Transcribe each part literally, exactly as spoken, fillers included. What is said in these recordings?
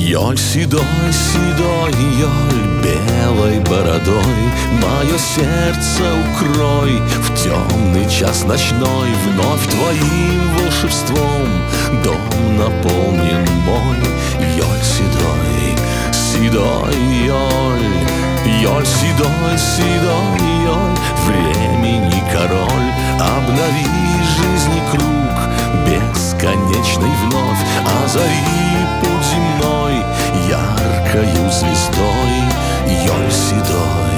Йоль седой, седой, Йоль белой бородой, мое сердце укрой в темный час ночной. Вновь твоим волшебством дом наполнен мой. Йоль седой, седой, Йоль, Йоль седой, седой, Йоль, времени король, обнови жизни круг бесконечный вновь, озари путь земной яркою звездой. Йоль седой.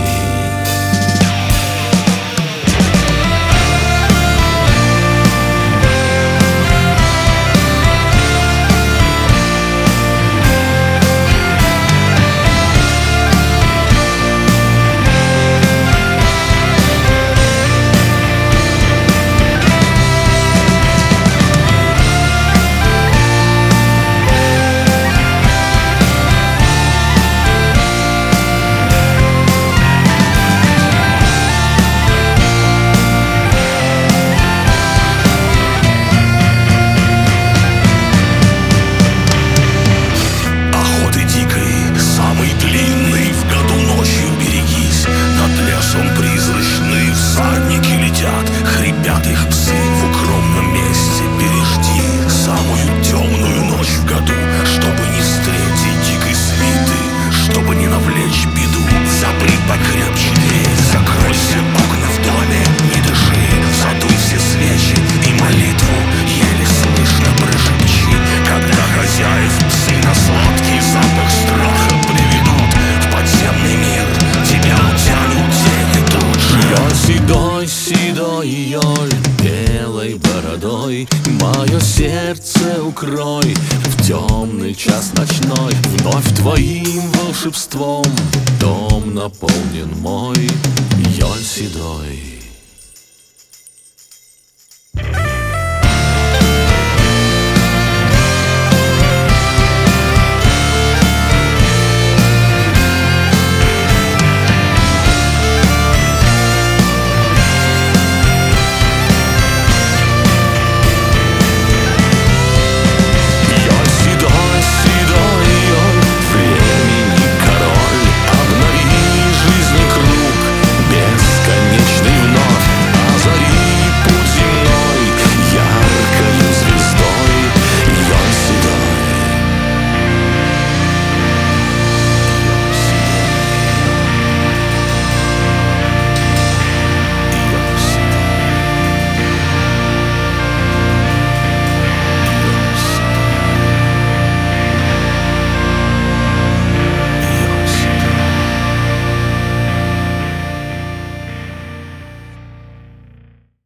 Их псы в укромном месте, пережди самую темную ночь в году, чтобы не встретить дикой свиты, чтобы не навлечь беду. Запри покрепче дверь, закройся окна в доме, не дыши, задуй все свечи и молитву еле слышно прошепчи. Когда хозяев псы на сладкий запах страха приведут в подземный мир, тебя утянут тени тут же. Йоль седой, седой, Йоль белой бородой, мое сердце укрой в темный час ночной. Вновь твоим волшебством дом наполнен мой. Йоль седой.